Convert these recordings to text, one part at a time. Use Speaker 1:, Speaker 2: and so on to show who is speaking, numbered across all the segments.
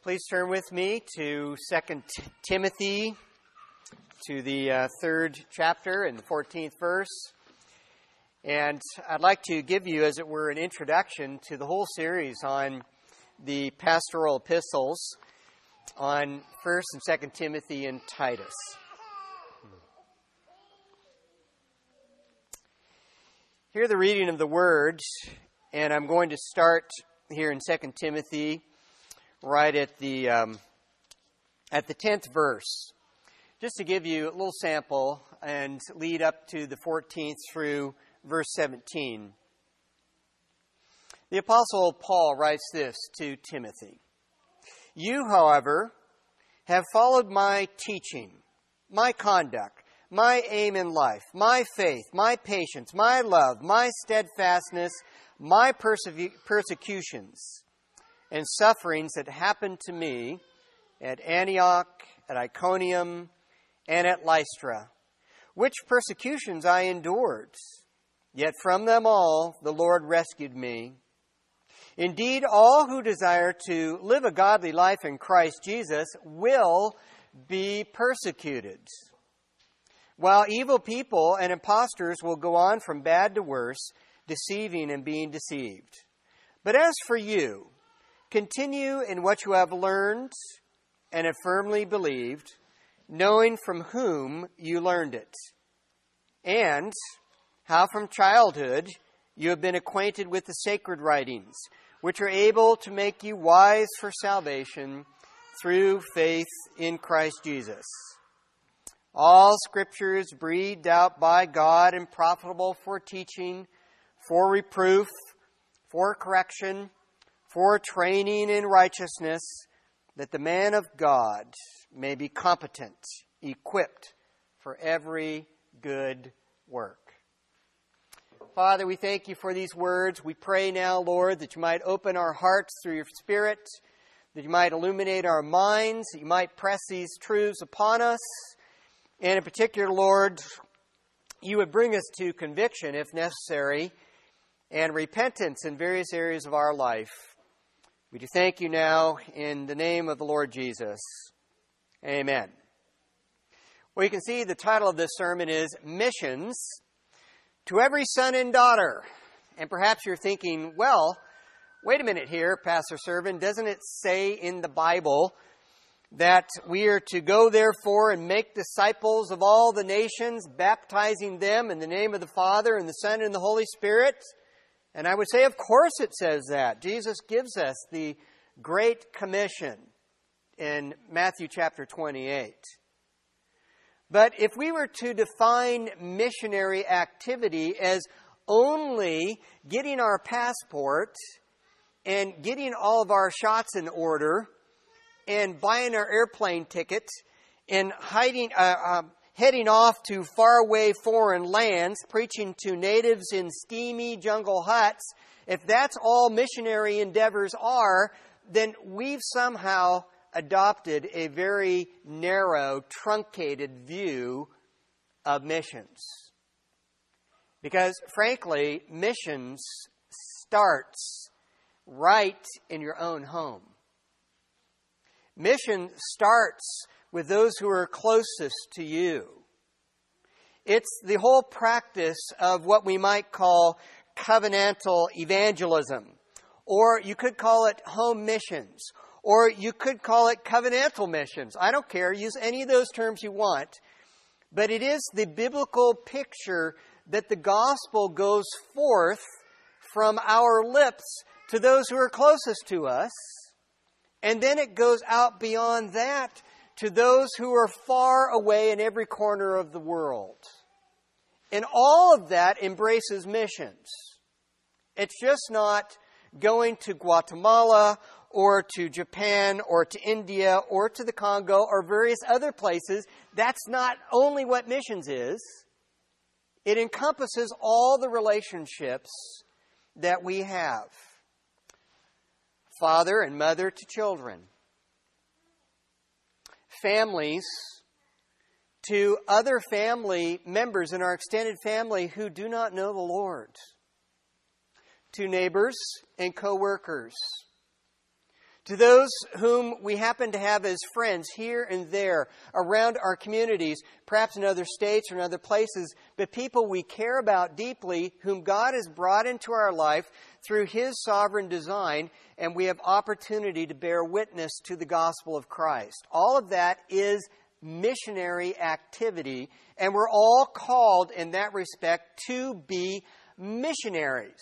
Speaker 1: Please turn with me to 2 Timothy, to the third chapter and the 14th verse. And I'd like to give you, as it were, an introduction to the whole series on the pastoral epistles on 1 and 2 Timothy and Titus. Hear the reading of the Word, and I'm going to start here in 2 Timothy right at the 10th verse, just to give you a little sample and lead up to the 14th through verse 17. The Apostle Paul writes this to Timothy: "You, however, have followed my teaching, my conduct, my aim in life, my faith, my patience, my love, my steadfastness, my persecutions, and sufferings that happened to me at Antioch, at Iconium, and at Lystra, which persecutions I endured. Yet from them all the Lord rescued me. Indeed, all who desire to live a godly life in Christ Jesus will be persecuted, while evil people and impostors will go on from bad to worse, deceiving and being deceived. But as for you, continue in what you have learned and have firmly believed, knowing from whom you learned it, and how from childhood you have been acquainted with the sacred writings, which are able to make you wise for salvation through faith in Christ Jesus. All Scripture is breathed out by God and profitable for teaching, for reproof, for correction, for training in righteousness, that the man of God may be competent, equipped for every good work." Father, we thank you for these words. We pray now, Lord, that you might open our hearts through your Spirit, that you might illuminate our minds, that you might press these truths upon us. And in particular, Lord, you would bring us to conviction, if necessary, and repentance in various areas of our life. We do thank you now in the name of the Lord Jesus. Amen. Well, you can see the title of this sermon is Missions to Every Son and Daughter. And perhaps you're thinking, well, wait a minute here, Pastor Servan, doesn't it say in the Bible that we are to go therefore and make disciples of all the nations, baptizing them in the name of the Father and the Son and the Holy Spirit? And I would say, of course it says that. Jesus gives us the Great Commission in Matthew chapter 28. But if we were to define missionary activity as only getting our passport and getting all of our shots in order and buying our airplane ticket and heading off to faraway foreign lands, preaching to natives in steamy jungle huts, if that's all missionary endeavors are, then we've somehow adopted a very narrow, truncated view of missions. Because, frankly, missions starts right in your own home. Mission starts with those who are closest to you. It's the whole practice of what we might call covenantal evangelism, or you could call it home missions, or you could call it covenantal missions. I don't care. Use any of those terms you want. But it is the biblical picture that the gospel goes forth from our lips to those who are closest to us, and then it goes out beyond that to those who are far away in every corner of the world. And all of that embraces missions. It's just not going to Guatemala or to Japan or to India or to the Congo or various other places. That's not only what missions is. It encompasses all the relationships that we have. Father and mother to children. Families to other family members in our extended family who do not know the Lord. To neighbors and co-workers. to those whom we happen to have as friends here and there around our communities, perhaps in other states or in other places, but people we care about deeply, whom God has brought into our life through His sovereign design, and we have opportunity to bear witness to the gospel of Christ. All of that is missionary activity, and we're all called in that respect to be missionaries.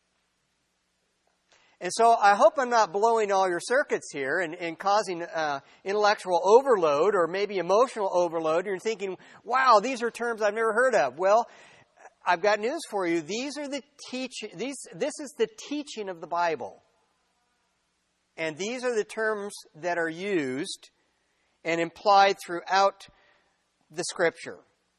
Speaker 1: And so I hope I'm not blowing all your circuits here and causing intellectual overload or maybe emotional overload. You're thinking, wow, these are terms I've never heard of. Well, I've got news for you. This is the teaching of the Bible. And these are the terms that are used and implied throughout the Scripture.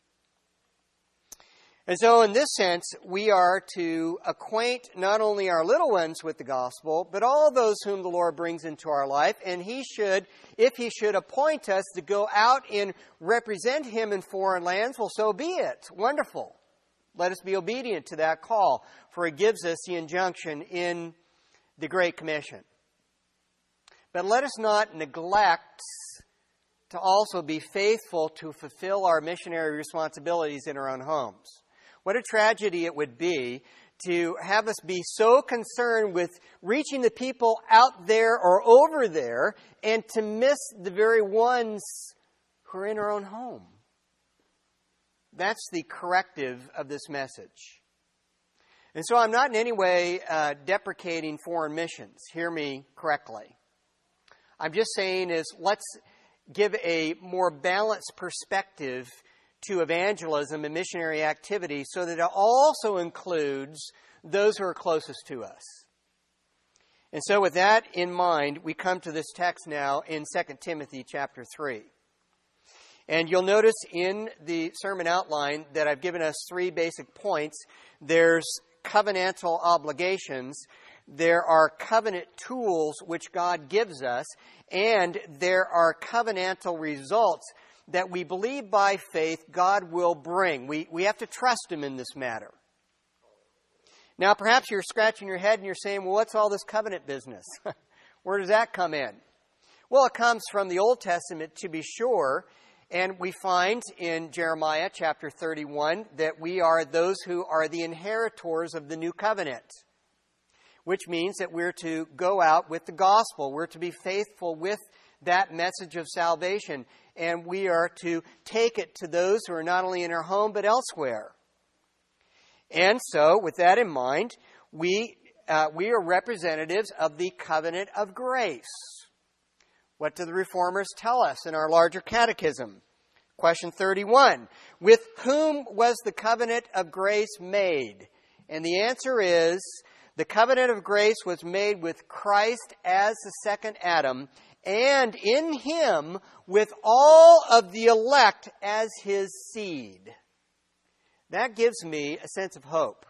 Speaker 1: And so in this sense, we are to acquaint not only our little ones with the gospel, but all those whom the Lord brings into our life. And He should, if He should appoint us to go out and represent Him in foreign lands, well, so be it. Wonderful. Let us be obedient to that call, for it gives us the injunction in the Great Commission. But let us not neglect to also be faithful to fulfill our missionary responsibilities in our own homes. What a tragedy it would be to have us be so concerned with reaching the people out there or over there and to miss the very ones who are in our own home. That's the corrective of this message. And so I'm not in any way deprecating foreign missions. Hear me correctly. I'm just saying let's give a more balanced perspective to evangelism and missionary activity so that it also includes those who are closest to us. And so with that in mind, we come to this text now in 2 Timothy chapter 3. And you'll notice in the sermon outline that I've given us 3 basic points. There's covenantal obligations, there are covenant tools which God gives us, and there are covenantal results that we believe by faith God will bring. We have to trust Him in this matter. Now, perhaps you're scratching your head and you're saying, well, what's all this covenant business? Where does that come in? Well, it comes from the Old Testament, to be sure, and we find in Jeremiah chapter 31 that we are those who are the inheritors of the new covenant, which means that we're to go out with the gospel. We're to be faithful with that message of salvation, and we are to take it to those who are not only in our home but elsewhere. And so, with that in mind, we are representatives of the covenant of grace. What do the Reformers tell us in our larger catechism? Question 31. With whom was the covenant of grace made? And the answer is, the covenant of grace was made with Christ as the second Adam, and in Him with all of the elect as His seed. That gives me a sense of hope.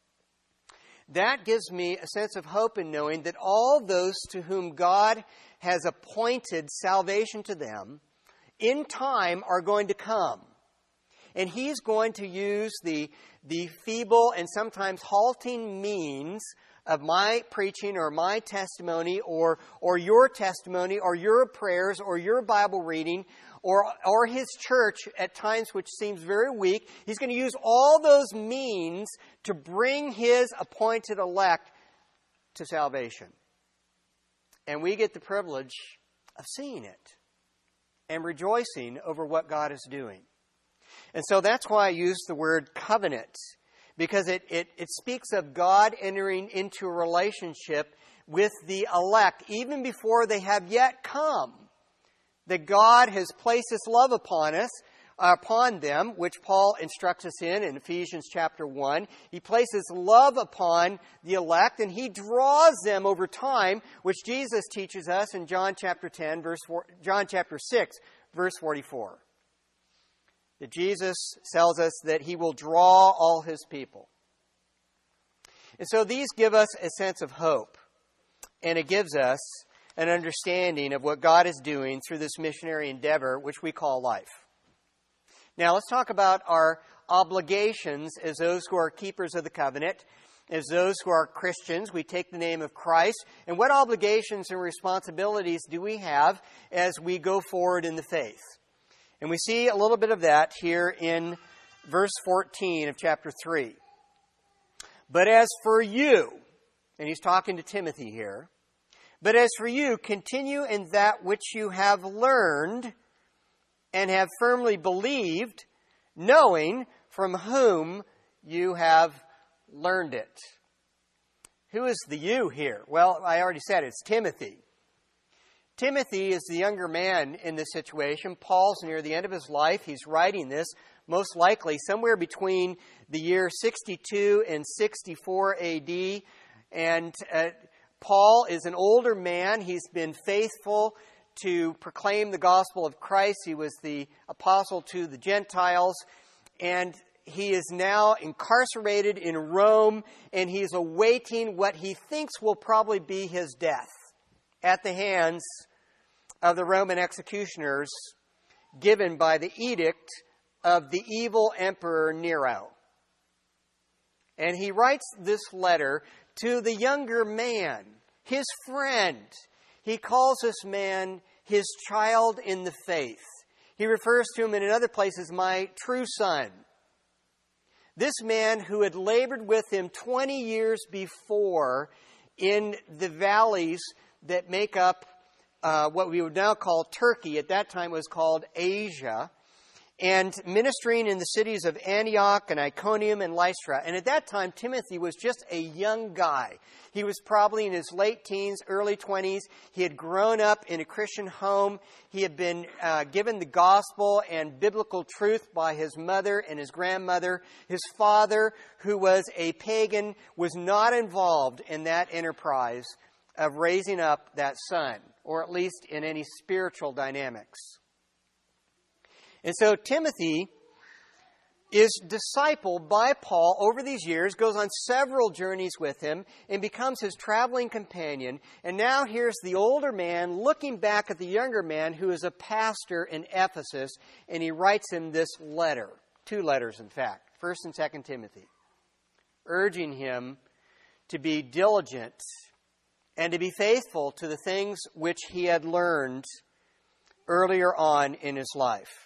Speaker 1: That gives me a sense of hope in knowing that all those to whom God has appointed salvation to them, in time are going to come. And He's going to use the feeble and sometimes halting means of my preaching or my testimony or your testimony or your prayers or your Bible reading or His church at times which seems very weak. He's going to use all those means to bring His appointed elect to salvation. And we get the privilege of seeing it and rejoicing over what God is doing. And so that's why I use the word covenant, because it speaks of God entering into a relationship with the elect, even before they have yet come. That God has placed His love upon them, which Paul instructs us in Ephesians chapter 1. He places love upon the elect, and He draws them over time, which Jesus teaches us in John chapter 6, verse 44. That Jesus tells us that He will draw all His people. And so these give us a sense of hope. And it gives us an understanding of what God is doing through this missionary endeavor, which we call life. Now let's talk about our obligations as those who are keepers of the covenant. as those who are Christians. We take the name of Christ. And what obligations and responsibilities do we have as we go forward in the faith? And we see a little bit of that here in verse 14 of chapter 3. But as for you, and he's talking to Timothy here, but as for you, continue in that which you have learned and have firmly believed, knowing from whom you have learned it. Who is the you here? Well, I already said it's Timothy. Timothy is the younger man in this situation. Paul's near the end of his life. He's writing this most likely somewhere between the year 62 and 64 AD. And Paul is an older man. He's been faithful to proclaim the gospel of Christ. He was the apostle to the Gentiles. And he is now incarcerated in Rome, and he's awaiting what he thinks will probably be his death at the hands of the Roman executioners given by the edict of the evil Emperor Nero. And he writes this letter to the younger man, his friend. He calls this man his child in the faith. He refers to him in other places, my true son. This man who had labored with him 20 years before in the valleys that make up what we would now call Turkey. At that time it was called Asia. And ministering in the cities of Antioch and Iconium and Lystra. And at that time, Timothy was just a young guy. He was probably in his late teens, early 20s. He had grown up in a Christian home. He had been given the gospel and biblical truth by his mother and his grandmother. His father, who was a pagan, was not involved in that enterprise of raising up that son, or at least in any spiritual dynamics. And so Timothy is discipled by Paul over these years, goes on several journeys with him, and becomes his traveling companion. And now here's the older man looking back at the younger man who is a pastor in Ephesus, and he writes him this letter, 2 letters in fact, 1 and 2 Timothy, urging him to be diligent and to be faithful to the things which he had learned earlier on in his life.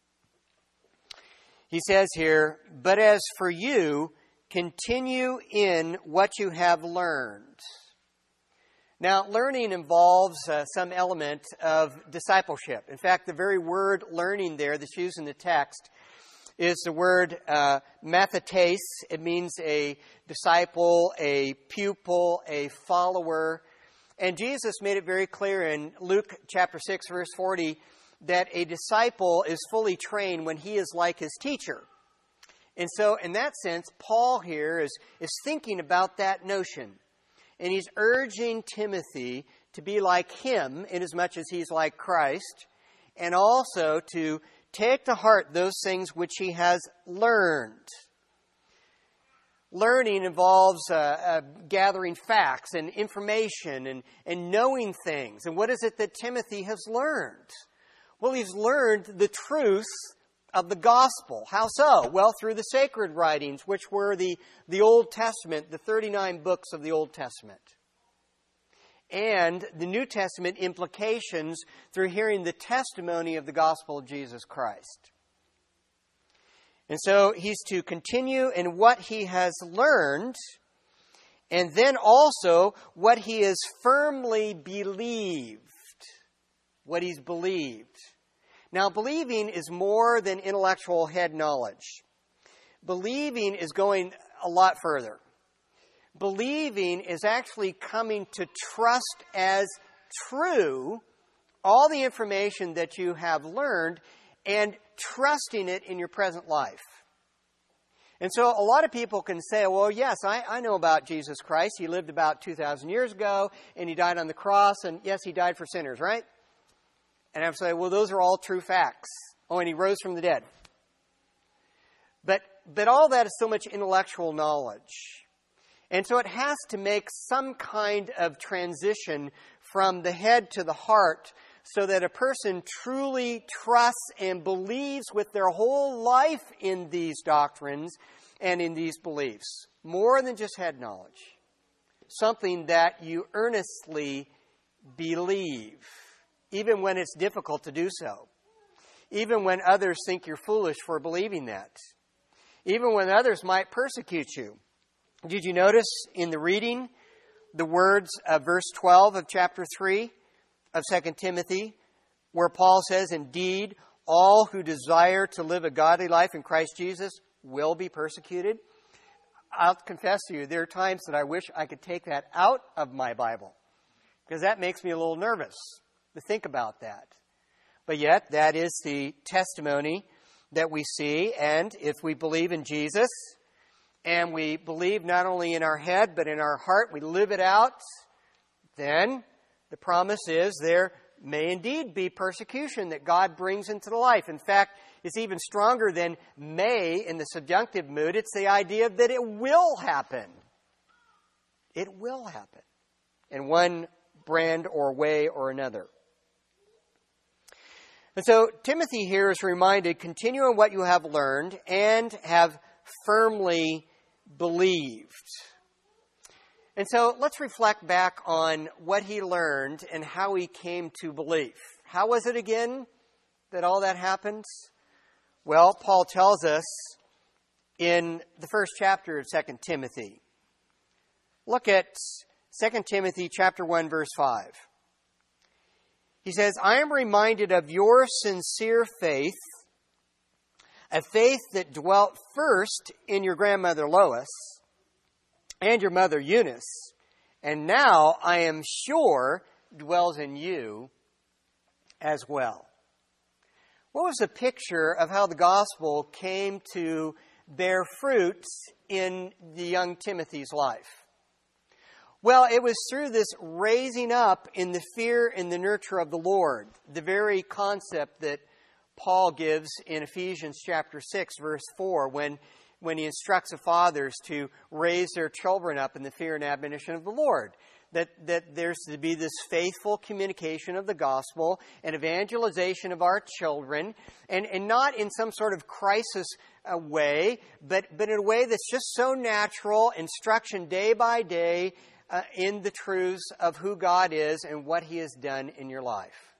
Speaker 1: He says here, but as for you, continue in what you have learned. Now, learning involves some element of discipleship. In fact, the very word learning there that's used in the text is the word mathetes. It means a disciple, a pupil, a follower. And Jesus made it very clear in Luke chapter 6, verse 40, that a disciple is fully trained when he is like his teacher. And so, in that sense, Paul here is thinking about that notion. And he's urging Timothy to be like him, inasmuch as he's like Christ, and also to take to heart those things which he has learned. Learning involves gathering facts and information and knowing things. And what is it that Timothy has learned? Well, he's learned the truth of the gospel. How so? Well, through the sacred writings, which were the Old Testament, the 39 books of the Old Testament. And the New Testament implications through hearing the testimony of the gospel of Jesus Christ. And so he's to continue in what he has learned, and then also what he has firmly believed. What he's believed. Now, believing is more than intellectual head knowledge. Believing is going a lot further. Believing is actually coming to trust as true all the information that you have learned and trusting it in your present life. And so a lot of people can say, well, yes, I know about Jesus Christ. He lived about 2,000 years ago, and he died on the cross, and yes, he died for sinners, right? And I would say, well, those are all true facts. Oh, and he rose from the dead. But all that is so much intellectual knowledge. And so it has to make some kind of transition from the head to the heart so that a person truly trusts and believes with their whole life in these doctrines and in these beliefs. More than just head knowledge. Something that you earnestly believe, even when it's difficult to do so. Even when others think you're foolish for believing that. Even when others might persecute you. Did you notice in the reading the words of verse 12 of chapter 3 of 2 Timothy, where Paul says, indeed, all who desire to live a godly life in Christ Jesus will be persecuted? I'll confess to you, there are times that I wish I could take that out of my Bible, because that makes me a little nervous to think about that. But yet, that is the testimony that we see, and if we believe in Jesus, and we believe not only in our head, but in our heart, we live it out, then the promise is there may indeed be persecution that God brings into the life. In fact, it's even stronger than may in the subjunctive mood. It's the idea that it will happen. It will happen in one brand or way or another. And so Timothy here is reminded, continue in what you have learned and have firmly believed. And so let's reflect back on what he learned and how he came to belief. How was it again that all that happened? Well, Paul tells us in the first chapter of 2 Timothy. Look at 2 Timothy chapter 1, verse 5. He says, I am reminded of your sincere faith, a faith that dwelt first in your grandmother Lois and your mother Eunice, and now I am sure dwells in you as well. What was the picture of how the gospel came to bear fruit in the young Timothy's life? Well, it was through this raising up in the fear and the nurture of the Lord, the very concept that Paul gives in Ephesians chapter 6, verse 4, when he instructs the fathers to raise their children up in the fear and admonition of the Lord. That there's to be this faithful communication of the gospel and evangelization of our children, and not in some sort of crisis way, but in a way that's just so natural, instruction day by day in the truths of who God is and what He has done in your life.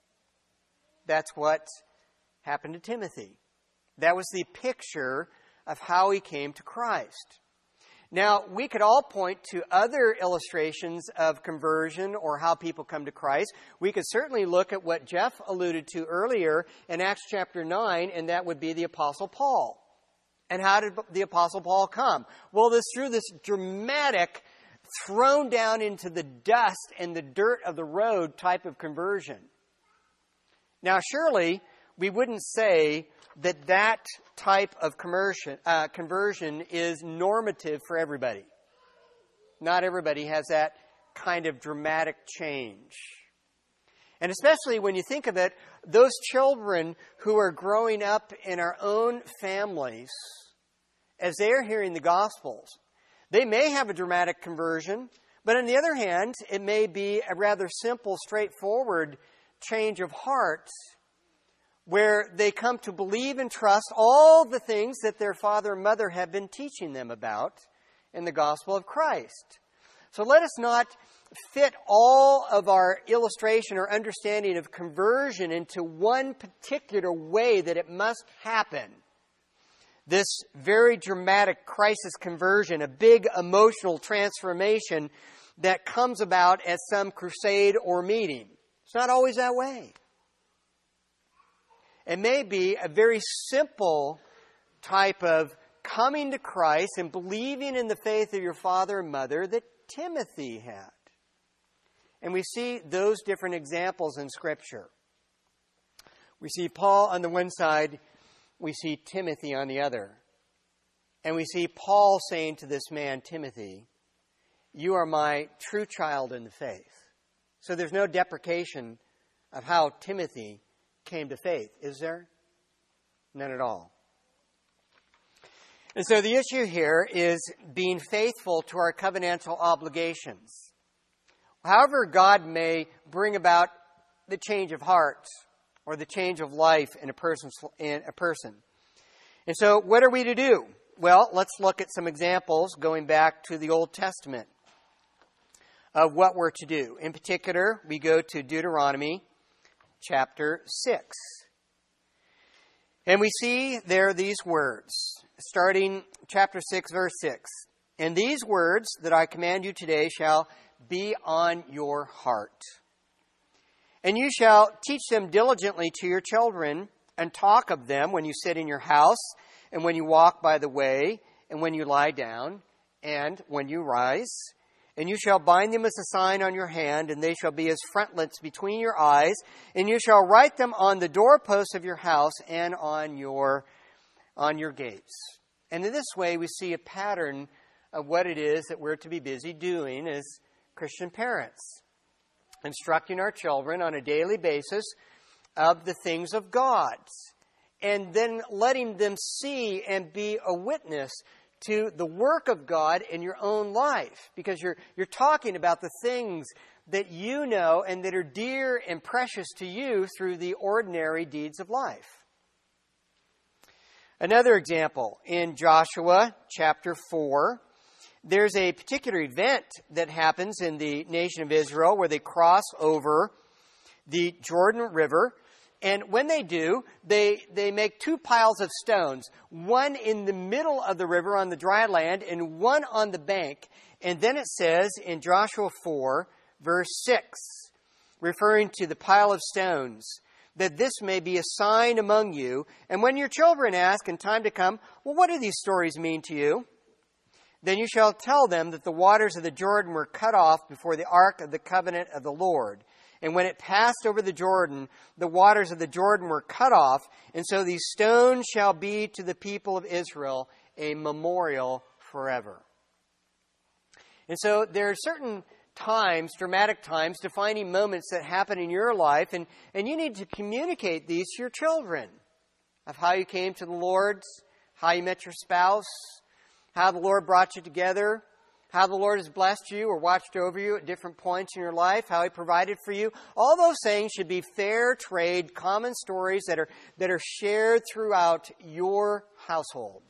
Speaker 1: That's what happened to Timothy. That was the picture of how he came to Christ. Now, we could all point to other illustrations of conversion or how people come to Christ. We could certainly look at what Jeff alluded to earlier in Acts chapter 9, and that would be the Apostle Paul. And how did the Apostle Paul come? Well, through this dramatic, thrown down into the dust and the dirt of the road type of conversion. Now, surely, we wouldn't say that type of conversion is normative for everybody. Not everybody has that kind of dramatic change. And especially when you think of it, those children who are growing up in our own families, as they are hearing the Gospels, they may have a dramatic conversion, but on the other hand, it may be a rather simple, straightforward change of heart, where they come to believe and trust all the things that their father and mother have been teaching them about in the gospel of Christ. So let us not fit all of our illustration or understanding of conversion into one particular way that it must happen. This very dramatic crisis conversion, a big emotional transformation that comes about at some crusade or meeting. It's not always that way. It may be a very simple type of coming to Christ and believing in the faith of your father and mother that Timothy had. And we see those different examples in Scripture. We see Paul on the one side, we see Timothy on the other. And we see Paul saying to this man, Timothy, you are my true child in the faith. So there's no deprecation of how Timothy came to faith, is there? None at all. And so the issue here is being faithful to our covenantal obligations. However God may bring about the change of heart or the change of life in a person. And so what are we to do? Well, let's look at some examples going back to the Old Testament of what we're to do. In particular, we go to Deuteronomy chapter 6. And we see there these words, starting chapter 6, verse 6. And these words that I command you today shall be on your heart. And you shall teach them diligently to your children, and talk of them when you sit in your house, and when you walk by the way, and when you lie down, and when you rise. And you shall bind them as a sign on your hand, and they shall be as frontlets between your eyes. And you shall write them on the doorposts of your house and on your gates. And in this way, we see a pattern of what it is that we're to be busy doing as Christian parents. Instructing our children on a daily basis of the things of God. And then letting them see and be a witness to the work of God in your own life. Because you're talking about the things that you know and that are dear and precious to you through the ordinary deeds of life. Another example, in Joshua chapter 4, there's a particular event that happens in the nation of Israel where they cross over the Jordan River. And when they do, they make two piles of stones, one in the middle of the river on the dry land and one on the bank. And then it says in Joshua 4, verse 6, referring to the pile of stones, that this may be a sign among you. And when your children ask in time to come, well, what do these stories mean to you? Then you shall tell them that the waters of the Jordan were cut off before the ark of the covenant of the Lord. And when it passed over the Jordan, the waters of the Jordan were cut off. And so these stones shall be to the people of Israel a memorial forever. And so there are certain times, dramatic times, defining moments that happen in your life. And you need to communicate these to your children. Of how you came to the Lord, how you met your spouse, how the Lord brought you together, how the Lord has blessed you or watched over you at different points in your life, how He provided for you. All those things should be fair trade, common stories that are shared throughout your household.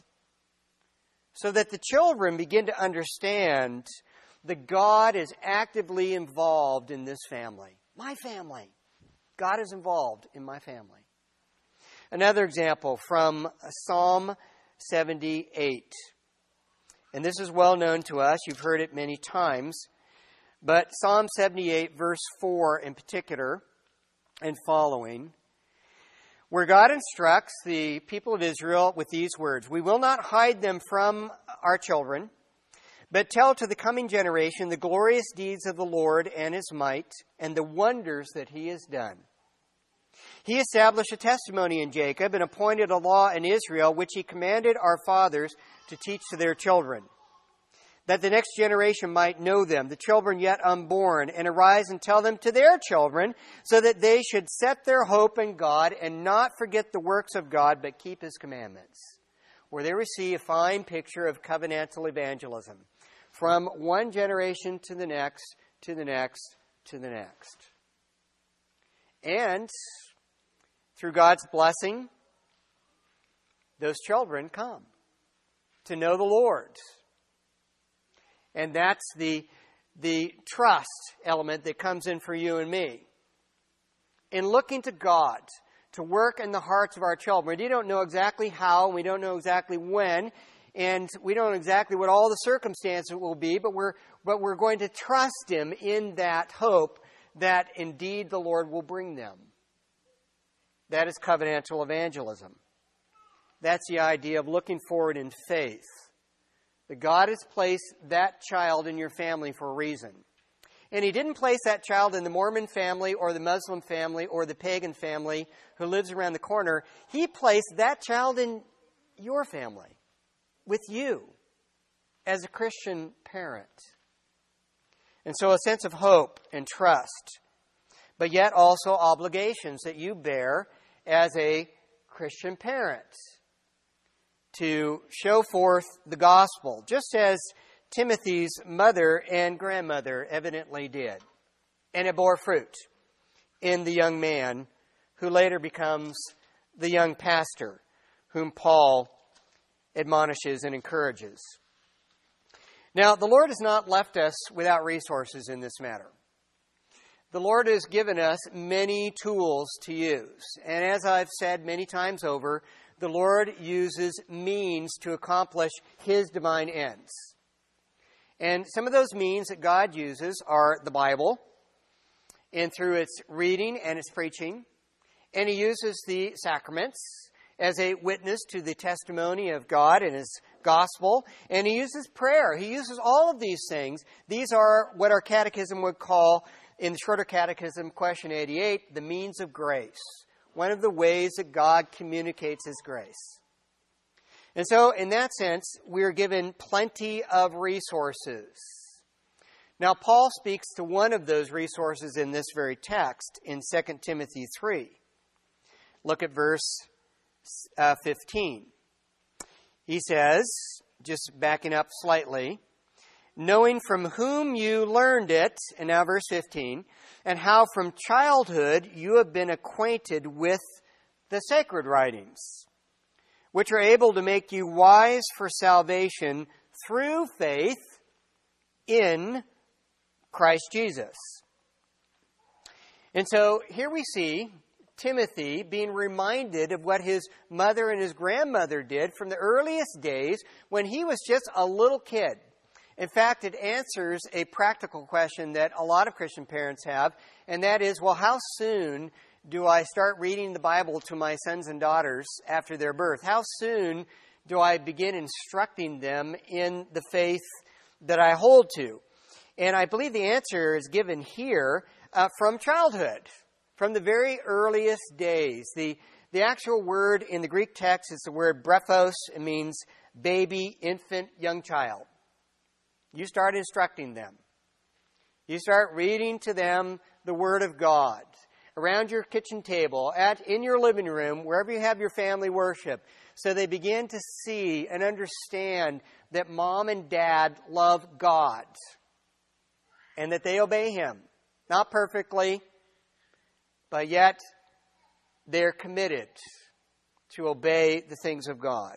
Speaker 1: So that the children begin to understand that God is actively involved in this family. My family. God is involved in my family. Another example from Psalm 78. And this is well known to us. You've heard it many times. But Psalm 78, verse 4 in particular, and following, where God instructs the people of Israel with these words, "We will not hide them from our children, but tell to the coming generation the glorious deeds of the Lord and His might, and the wonders that He has done. He established a testimony in Jacob and appointed a law in Israel, which He commanded our fathers to teach to their children, that the next generation might know them, the children yet unborn, and arise and tell them to their children, so that they should set their hope in God and not forget the works of God, but keep His commandments." Where they receive a fine picture of covenantal evangelism from one generation to the next, to the next, to the next. And through God's blessing, those children come to know the Lord. And that's the trust element that comes in for you and me. In looking to God to work in the hearts of our children. We don't know exactly how, and we don't know exactly when, and we don't know exactly what all the circumstances will be, but we're going to trust Him in that hope that indeed the Lord will bring them. That is covenantal evangelism. That's the idea of looking forward in faith. That God has placed that child in your family for a reason. And He didn't place that child in the Mormon family or the Muslim family or the pagan family who lives around the corner. He placed that child in your family, with you, as a Christian parent. And so a sense of hope and trust, but yet also obligations that you bear as a Christian parent to show forth the gospel, just as Timothy's mother and grandmother evidently did. And it bore fruit in the young man who later becomes the young pastor whom Paul admonishes and encourages. Now, the Lord has not left us without resources in this matter. The Lord has given us many tools to use. And as I've said many times over, the Lord uses means to accomplish His divine ends. And some of those means that God uses are the Bible, and through its reading and its preaching. And He uses the sacraments as a witness to the testimony of God and His gospel. And He uses prayer. He uses all of these things. These are what our catechism would call, in the Shorter Catechism, question 88, the means of grace. One of the ways that God communicates His grace. And so, in that sense, we are given plenty of resources. Now, Paul speaks to one of those resources in this very text in 2 Timothy 3. Look at verse 15. He says, just backing up slightly, knowing from whom you learned it, and now verse 15, and how from childhood you have been acquainted with the sacred writings, which are able to make you wise for salvation through faith in Christ Jesus. And so here we see Timothy being reminded of what his mother and his grandmother did from the earliest days when he was just a little kid. In fact, it answers a practical question that a lot of Christian parents have, and that is, well, how soon do I start reading the Bible to my sons and daughters after their birth? How soon do I begin instructing them in the faith that I hold to? And I believe the answer is given here from childhood, from the very earliest days. The actual word in the Greek text is the word brephos. It means baby, infant, young child. You start instructing them. You start reading to them the Word of God around your kitchen table, in your living room, wherever you have your family worship, so they begin to see and understand that mom and dad love God and that they obey Him. Not perfectly, but yet they're committed to obey the things of God.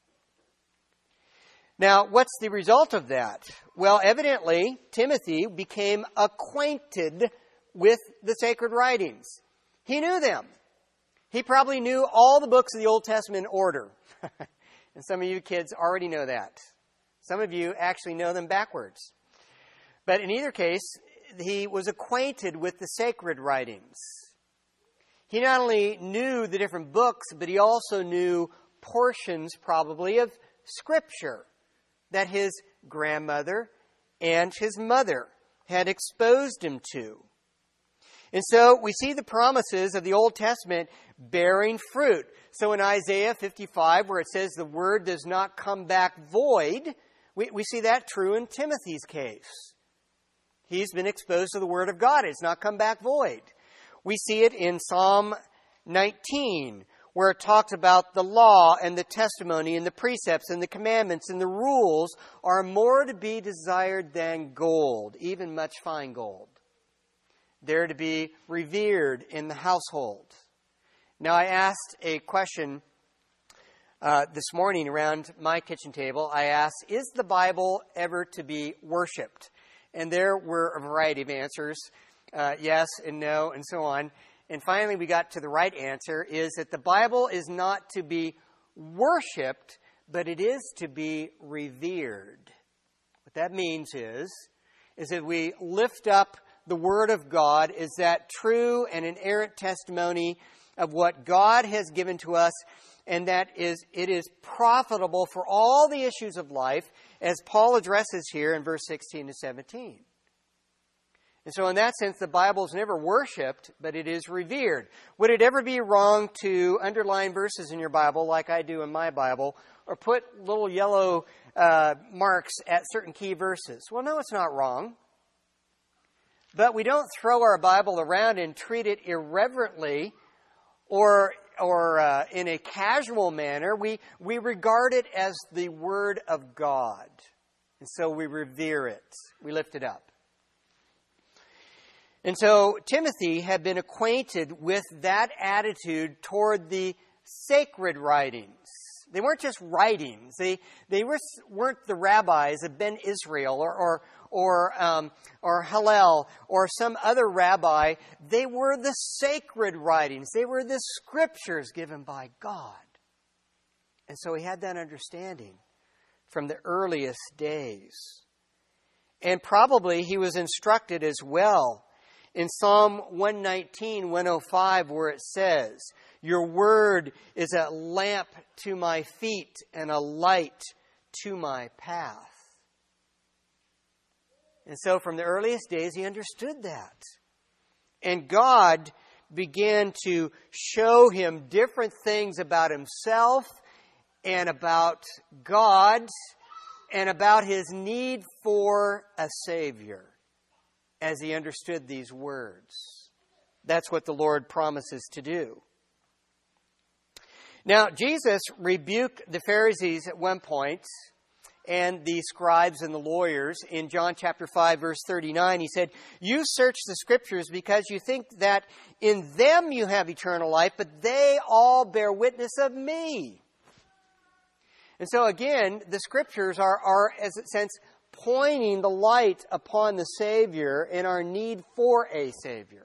Speaker 1: Now, what's the result of that? Well, evidently, Timothy became acquainted with the sacred writings. He knew them. He probably knew all the books of the Old Testament in order. And some of you kids already know that. Some of you actually know them backwards. But in either case, he was acquainted with the sacred writings. He not only knew the different books, but he also knew portions, probably, of Scripture that his grandmother and his mother had exposed him to. And so we see the promises of the Old Testament bearing fruit. So in Isaiah 55, where it says the word does not come back void, we see that true in Timothy's case. He's been exposed to the Word of God. It's not come back void. We see it in Psalm 19, where it talks about the law and the testimony and the precepts and the commandments and the rules are more to be desired than gold, even much fine gold. They're to be revered in the household. Now, I asked a question this morning around my kitchen table. I asked, is the Bible ever to be worshipped? And there were a variety of answers, yes and no, and so on. And finally, we got to the right answer, is that the Bible is not to be worshipped, but it is to be revered. What that means is that we lift up the Word of God as that true and inerrant testimony of what God has given to us, and that it is profitable for all the issues of life, as Paul addresses here in verse 16 to 17. And so in that sense, the Bible is never worshipped, but it is revered. Would it ever be wrong to underline verses in your Bible like I do in my Bible, or put little yellow marks at certain key verses? Well, no, it's not wrong. But we don't throw our Bible around and treat it irreverently or in a casual manner. We regard it as the Word of God. And so we revere it. We lift it up. And so Timothy had been acquainted with that attitude toward the sacred writings. They weren't just writings. Weren't the rabbis of Ben Israel or Hillel or some other rabbi. They were the sacred writings. They were the scriptures given by God. And so he had that understanding from the earliest days. And probably he was instructed as well in Psalm 119, 105, where it says, "Your word is a lamp to my feet and a light to my path." And so from the earliest days, he understood that. And God began to show him different things about himself and about God and about his need for a Savior as he understood these words. That's what the Lord promises to do. Now, Jesus rebuked the Pharisees at one point and the scribes and the lawyers in John chapter 5, verse 39. He said, "You search the Scriptures because you think that in them you have eternal life, but they all bear witness of me." And so again, the Scriptures are as a sense, pointing the light upon the Savior and our need for a Savior.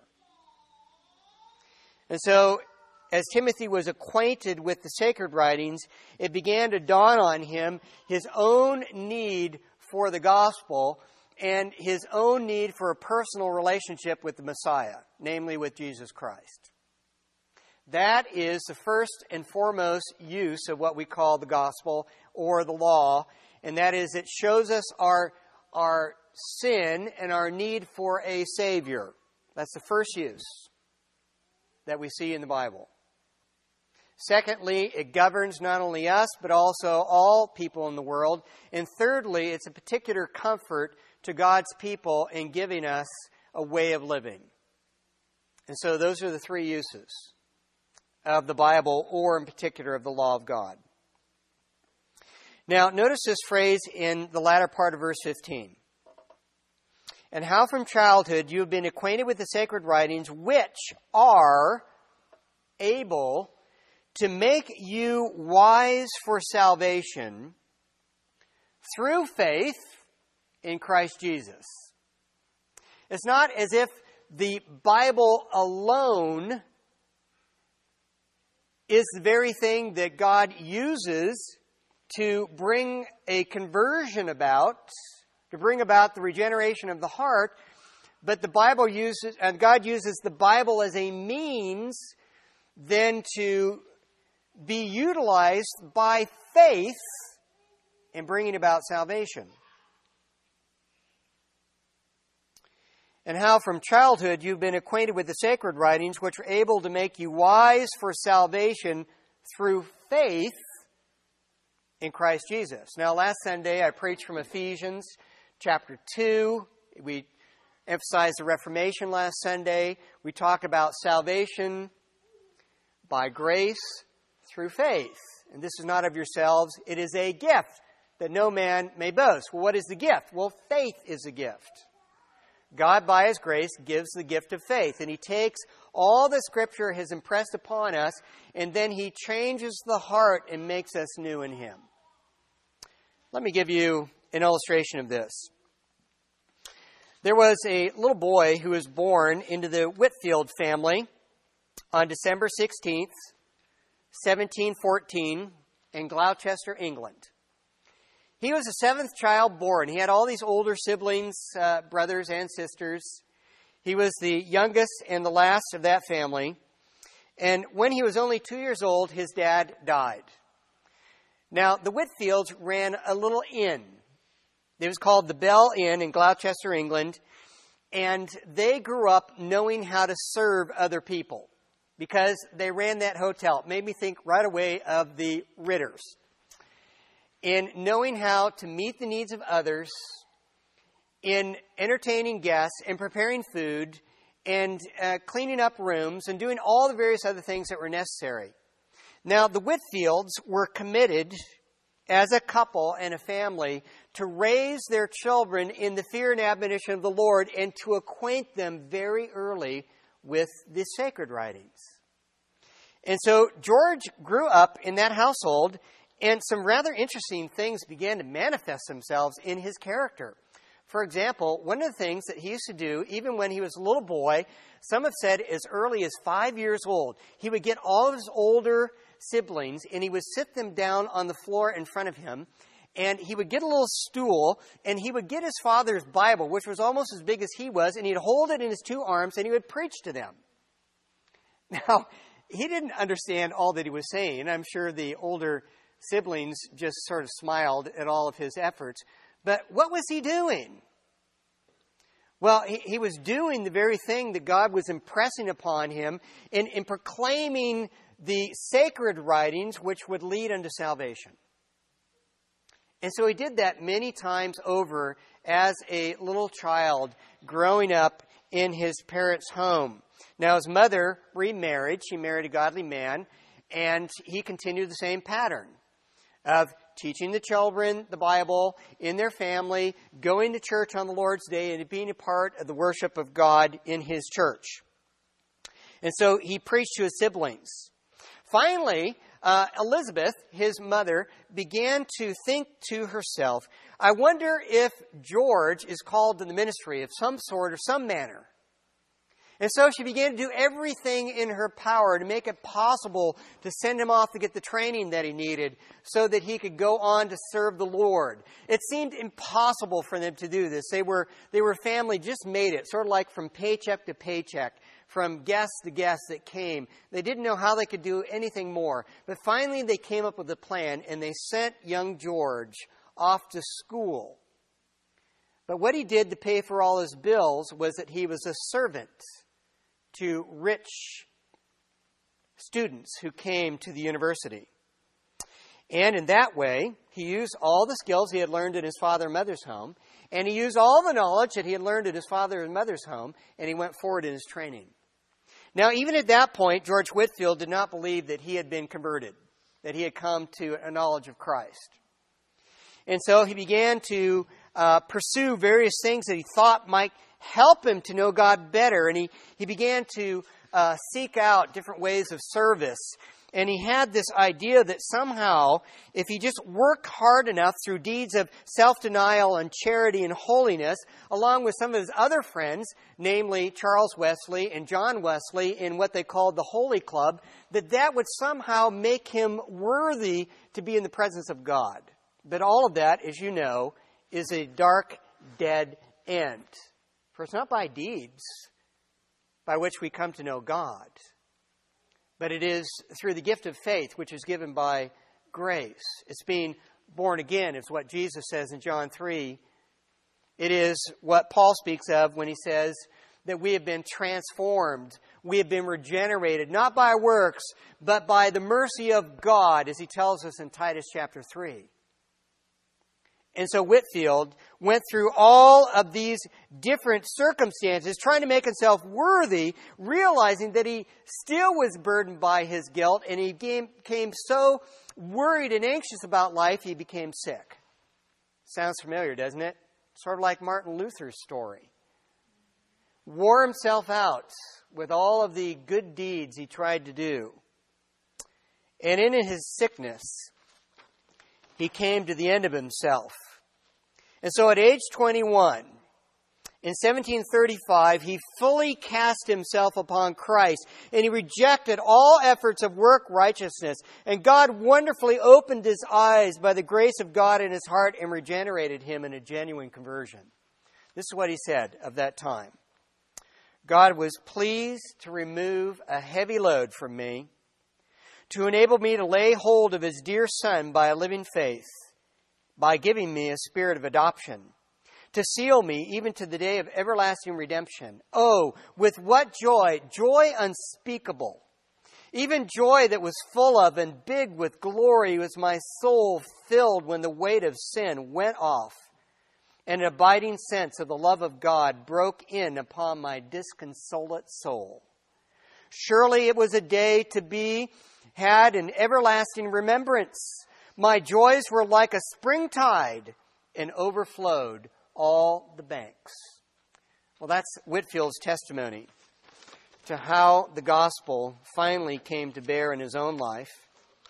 Speaker 1: And so, as Timothy was acquainted with the sacred writings, it began to dawn on him his own need for the gospel and his own need for a personal relationship with the Messiah, namely with Jesus Christ. That is the first and foremost use of what we call the gospel or the law, and that is it shows us our sin and our need for a Savior. That's the first use that we see in the Bible. Secondly, it governs not only us, but also all people in the world. And thirdly, it's a particular comfort to God's people in giving us a way of living. And so those are the three uses of the Bible, or in particular of the law of God. Now, notice this phrase in the latter part of verse 15. "And how from childhood you have been acquainted with the sacred writings, which are able to make you wise for salvation through faith in Christ Jesus." It's not as if the Bible alone is the very thing that God uses to bring a conversion about, to bring about the regeneration of the heart, but God uses the Bible as a means then to be utilized by faith in bringing about salvation. "And how from childhood you've been acquainted with the sacred writings, which are able to make you wise for salvation through faith in Christ Jesus." Now, last Sunday I preached from Ephesians chapter 2. We emphasized the Reformation last Sunday. We talked about salvation by grace through faith. And this is not of yourselves. It is a gift that no man may boast. Well, what is the gift? Well, faith is a gift. God, by His grace, gives the gift of faith. And He takes all the Scripture has impressed upon us, and then He changes the heart and makes us new in Him. Let me give you an illustration of this. There was a little boy who was born into the Whitfield family on December 16th, 1714, in Gloucester, England. He was the seventh child born. He had all these older siblings, brothers and sisters. He was the youngest and the last of that family. And when he was only 2 years old, his dad died. Now, the Whitfields ran a little inn. It was called the Bell Inn in Gloucester, England. And they grew up knowing how to serve other people because they ran that hotel. It made me think right away of the Ritters. In knowing how to meet the needs of others, in entertaining guests, and preparing food, and cleaning up rooms, and doing all the various other things that were necessary. Now, the Whitfields were committed as a couple and a family to raise their children in the fear and admonition of the Lord and to acquaint them very early with the sacred writings. And so George grew up in that household, And some rather interesting things began to manifest themselves in his character. For example, one of the things that he used to do, even when he was a little boy, some have said as early as 5 years old, he would get all of his older siblings and he would sit them down on the floor in front of him, and he would get a little stool and he would get his father's Bible, which was almost as big as he was, and he'd hold it in his two arms and he would preach to them. Now, he didn't understand all that he was saying, and I'm sure the older siblings just sort of smiled at all of his efforts. But what was he doing? Well, he was doing the very thing that God was impressing upon him in proclaiming the sacred writings which would lead unto salvation. And so he did that many times over as a little child growing up in his parents' home. Now, his mother remarried. She married a godly man, and he continued the same pattern of teaching the children the Bible in their family, going to church on the Lord's Day, and being a part of the worship of God in his church. And so he preached to his siblings. Finally, Elizabeth, his mother, began to think to herself, I wonder if George is called to the ministry of some sort or some manner. And so she began to do everything in her power to make it possible to send him off to get the training that he needed so that he could go on to serve the Lord. It seemed impossible for them to do this. They were family, just made it, sort of like from paycheck to paycheck, from guest to guest that came. They didn't know how they could do anything more. But finally they came up with a plan, and they sent young George off to school. But what he did to pay for all his bills was that he was a servant to rich students who came to the university. And in that way, he used all the skills he had learned in his father and mother's home, and he used all the knowledge that he had learned in his father and mother's home, and he went forward in his training. Now, even at that point, George Whitefield did not believe that he had been converted, that he had come to a knowledge of Christ. And so he began to pursue various things that he thought might help him to know God better. And he began to seek out different ways of service. And he had this idea that somehow, if he just worked hard enough through deeds of self-denial and charity and holiness, along with some of his other friends, namely Charles Wesley and John Wesley in what they called the Holy Club, that would somehow make him worthy to be in the presence of God. But all of that, as you know, is a dark, dead end. For it's not by deeds by which we come to know God, but it is through the gift of faith, which is given by grace. It's being born again. It's what Jesus says in John 3. It is what Paul speaks of when he says that we have been transformed. We have been regenerated, not by works, but by the mercy of God, as he tells us in Titus chapter 3. And so Whitefield went through all of these different circumstances, trying to make himself worthy, realizing that he still was burdened by his guilt, and he became so worried and anxious about life, he became sick. Sounds familiar, doesn't it? Sort of like Martin Luther's story. Wore himself out with all of the good deeds he tried to do. And in his sickness, he came to the end of himself. And so at age 21, in 1735, he fully cast himself upon Christ, and he rejected all efforts of work righteousness. And God wonderfully opened his eyes by the grace of God in his heart and regenerated him in a genuine conversion. This is what he said of that time. God was pleased to remove a heavy load from me, to enable me to lay hold of his dear Son by a living faith, by giving me a spirit of adoption, to seal me even to the day of everlasting redemption. Oh, with what joy, joy unspeakable, even joy that was full of and big with glory, was my soul filled when the weight of sin went off, and an abiding sense of the love of God broke in upon my disconsolate soul. Surely it was a day to be had in everlasting remembrance. My joys were like a spring tide and overflowed all the banks. Well, that's Whitefield's testimony to how the gospel finally came to bear in his own life.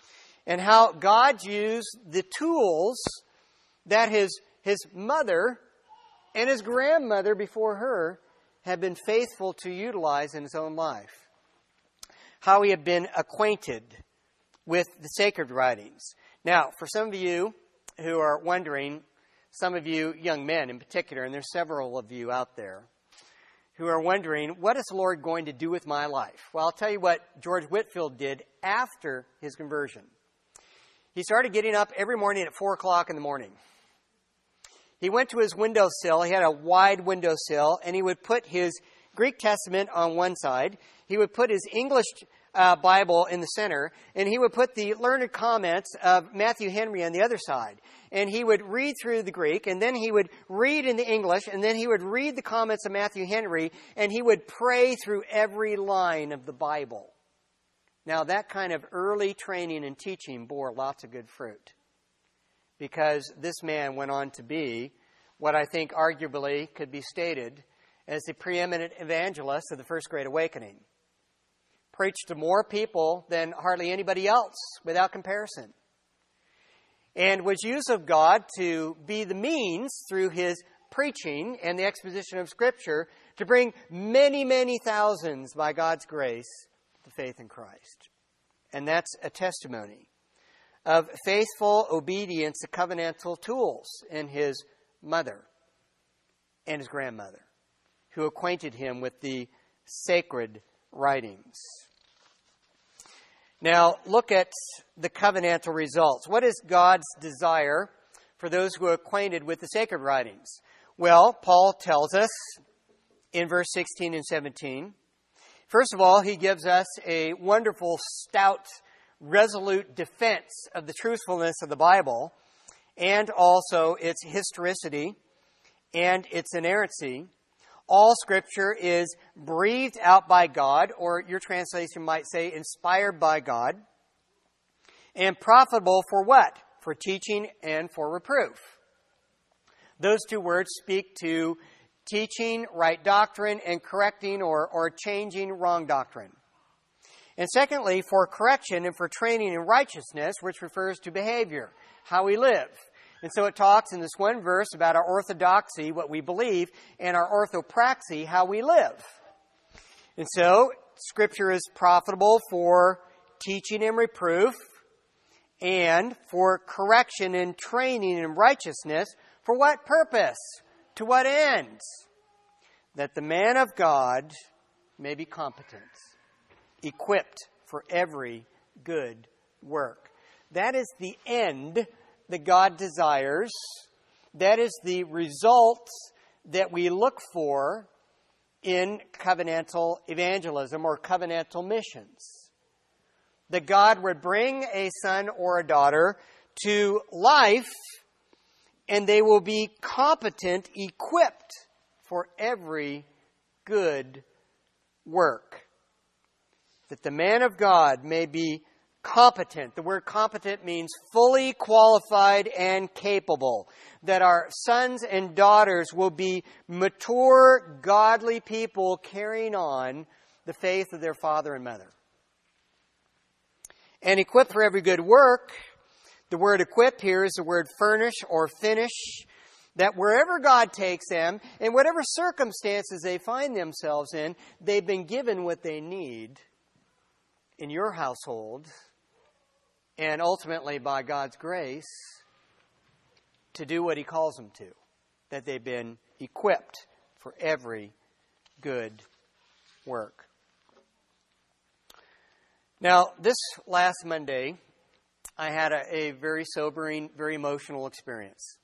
Speaker 1: and how God used the tools that his mother and his grandmother before her had been faithful to utilize in his own life. How he had been acquainted with the sacred writings. Now, for some of you who are wondering, some of you young men in particular, and there's several of you out there, who are wondering, what is the Lord going to do with my life? Well, I'll tell you what George Whitefield did after his conversion. He started getting up every morning at 4 o'clock in the morning. He went to his windowsill. He had a wide windowsill, and he would put his Greek Testament on one side. He would put his English Bible in the center, and he would put the learned comments of Matthew Henry on the other side. And he would read through the Greek, and then he would read in the English, and then he would read the comments of Matthew Henry, and he would pray through every line of the Bible. Now, that kind of early training and teaching bore lots of good fruit, because this man went on to be what I think arguably could be stated as the preeminent evangelist of the First Great Awakening. Preached to more people than hardly anybody else, without comparison. And was used of God to be the means, through his preaching and the exposition of Scripture, to bring many, many thousands, by God's grace, to faith in Christ. And that's a testimony of faithful obedience to covenantal tools in his mother and his grandmother, who acquainted him with the sacred writings. Now, look at the covenantal results. What is God's desire for those who are acquainted with the sacred writings? Well, Paul tells us in verse 16 and 17. First of all, he gives us a wonderful, stout, resolute defense of the truthfulness of the Bible, and also its historicity and its inerrancy. All Scripture is breathed out by God, or your translation might say inspired by God, and profitable for what? For teaching and for reproof. Those two words speak to teaching right doctrine and correcting or changing wrong doctrine. And secondly, for correction and for training in righteousness, which refers to behavior, how we live. And so it talks in this one verse about our orthodoxy, what we believe, and our orthopraxy, how we live. And so Scripture is profitable for teaching and reproof, and for correction and training in righteousness. For what purpose? To what end? That the man of God may be competent, equipped for every good work. That is the end that God desires. That is the result that we look for in covenantal evangelism or covenantal missions. That God would bring a son or a daughter to life, and they will be competent, equipped for every good work. That the man of God may be competent. The word competent means fully qualified and capable. That our sons and daughters will be mature, godly people carrying on the faith of their father and mother. And equipped for every good work. The word equip here is the word furnish or finish. That wherever God takes them, in whatever circumstances they find themselves in, they've been given what they need in your household, and ultimately, by God's grace, to do what He calls them to. That they've been equipped for every good work. Now, this last Monday, I had a very sobering, very emotional experience.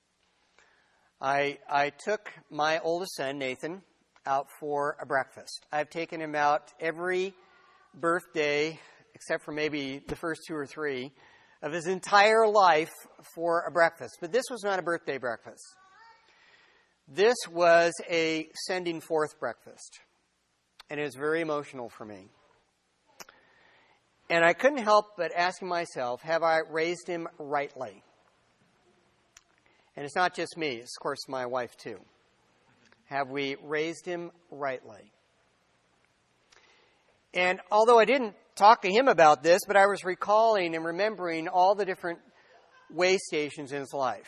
Speaker 1: I took my oldest son, Nathan, out for a breakfast. I've taken him out every birthday, except for maybe the first 2 or 3, of his entire life for a breakfast. But this was not a birthday breakfast. This was a sending forth breakfast. And it was very emotional for me. And I couldn't help but asking myself, have I raised him rightly? And it's not just me, it's of course my wife too. Have we raised him rightly? And although I didn't talk to him about this, but I was recalling and remembering all the different way stations in his life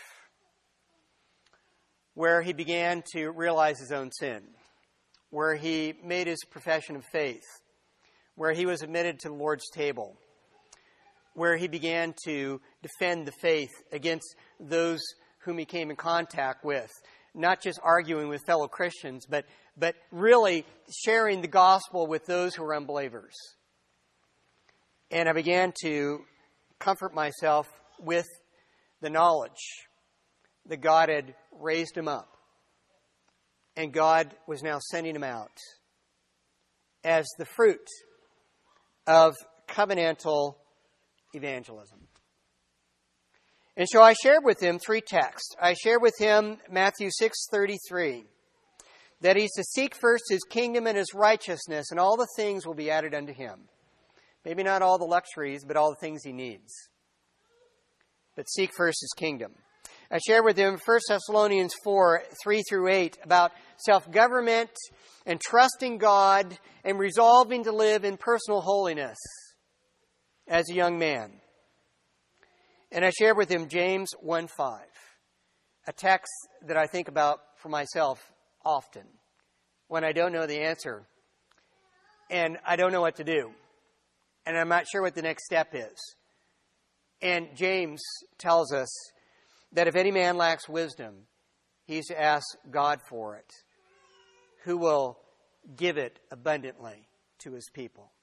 Speaker 1: where he began to realize his own sin, where he made his profession of faith, where he was admitted to the Lord's table, where he began to defend the faith against those whom he came in contact with, not just arguing with fellow Christians, but really sharing the gospel with those who were unbelievers. And I began to comfort myself with the knowledge that God had raised him up, and God was now sending him out as the fruit of covenantal evangelism. And so I shared with him 3 texts. I shared with him Matthew 6:33, that he's to seek first his kingdom and his righteousness, and all the things will be added unto him. Maybe not all the luxuries, but all the things he needs. But seek first his kingdom. I shared with him 1 Thessalonians 4:3-8, about self-government and trusting God and resolving to live in personal holiness as a young man. And I shared with him James 1:5, a text that I think about for myself often when I don't know the answer and I don't know what to do and I'm not sure what the next step is. And James tells us that if any man lacks wisdom, he's to ask God for it, who will give it abundantly to his people.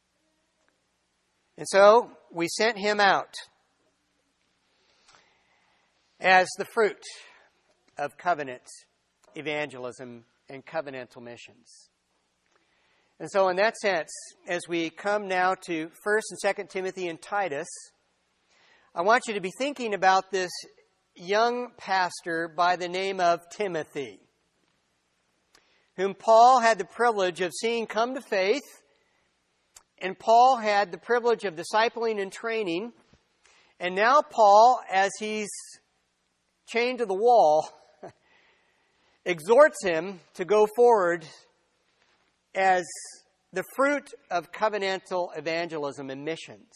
Speaker 1: And so we sent him out as the fruit of covenant evangelism and covenantal missions. And so in that sense, as we come now to 1 and 2 Timothy and Titus, I want you to be thinking about this young pastor by the name of Timothy, whom Paul had the privilege of seeing come to faith, and Paul had the privilege of discipling and training. And now Paul, as he's chained to the wall, exhorts him to go forward as the fruit of covenantal evangelism and missions,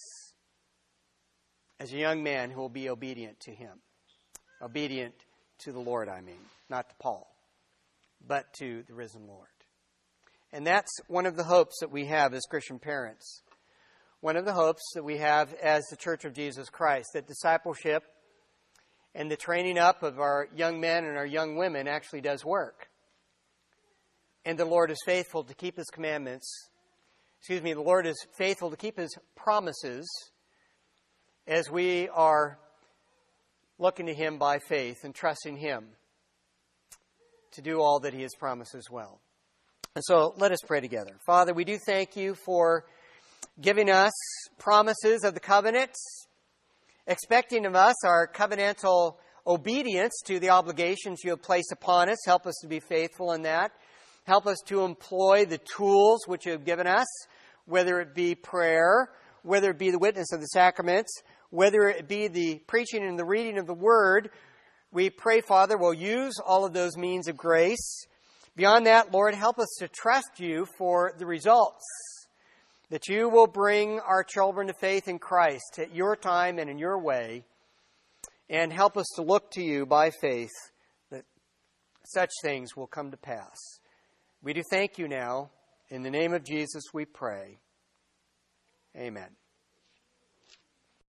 Speaker 1: as a young man who will be obedient to him. Obedient to the Lord, I mean. Not to Paul, but to the risen Lord. And that's one of the hopes that we have as Christian parents. One of the hopes that we have as the Church of Jesus Christ, that discipleship and the training up of our young men and our young women actually does work. And the Lord is faithful to keep his commandments. The Lord is faithful to keep his promises as we are looking to him by faith and trusting him to do all that he has promised as well. And so let us pray together. Father, we do thank you for giving us promises of the covenant, expecting of us our covenantal obedience to the obligations you have placed upon us. Help us to be faithful in that. Help us to employ the tools which you have given us, whether it be prayer, whether it be the witness of the sacraments, whether it be the preaching and the reading of the Word. We pray, Father, we'll use all of those means of grace. Beyond that, Lord, help us to trust you for the results, that you will bring our children to faith in Christ at your time and in your way, and help us to look to you by faith that such things will come to pass. We do thank you now. In the name of Jesus we pray. Amen.